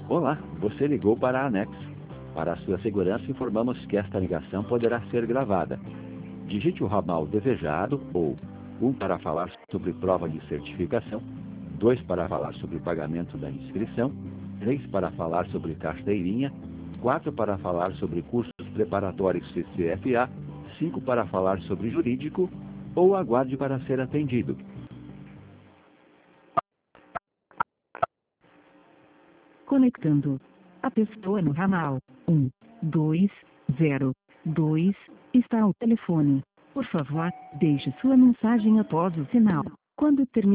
Olá, você ligou para a Anex. Para a sua segurança, informamos que esta ligação poderá ser gravada. Digite o ramal desejado ou 1 para falar sobre prova de certificação, 2 para falar sobre pagamento da inscrição, 3 para falar sobre carteirinha, 4 para falar sobre cursos preparatórios CCFA, 5 para falar sobre jurídico ou aguarde para ser atendido. Conectando. A pessoa no ramal 1202 está ao telefone. Por favor, deixe sua mensagem após o sinal. Quando terminar